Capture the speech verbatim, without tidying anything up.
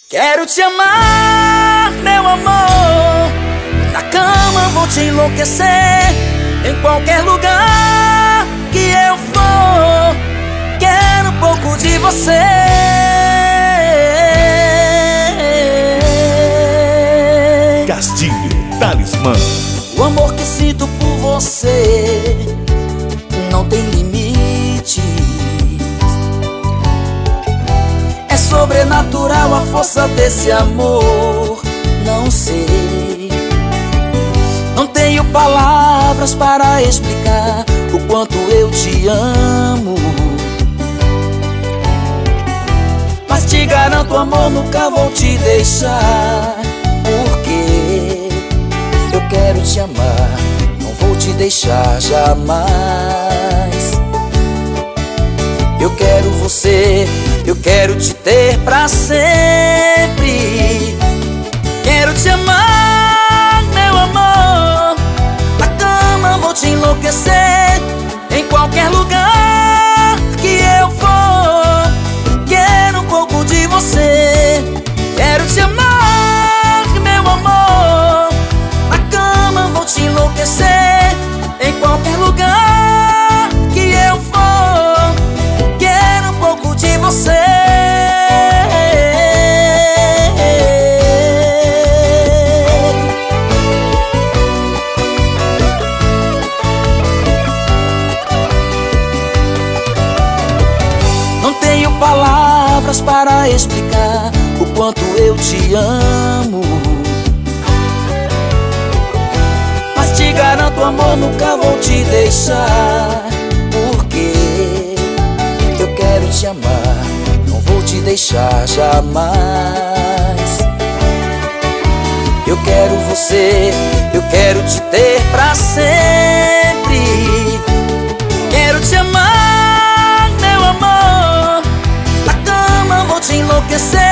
Quero te amar, meu amor. Na cama vou te enlouquecer. Em qualquer lugar que eu for, quero um pouco de você. Castilho Talismã. O amor que sinto por você não tem limite. É sobrenatural a força desse amor. Não sei, não tenho palavras para explicar o quanto eu te amo. Mas te garanto, amor, nunca vou te deixar. Porque eu quero te amar, não vou te deixar jamais. Eu quero você, eu quero te ter pra sempre. Quero te amar, meu amor. Na cama vou te enlouquecer. Em qualquer lugar que eu for, quero um pouco de você. Quero te amar, meu amor. Na cama vou te enlouquecer. Em qualquer lugar que eu for, quero um pouco de você. Não tenho palavras para explicar o quanto eu te amo. Mas te garanto, amor, nunca vou te deixar. Porque eu quero te amar, não vou te deixar jamais. Eu quero você, eu quero te ter pra sempre. Quero te amar, meu amor. Na cama vou te enlouquecer.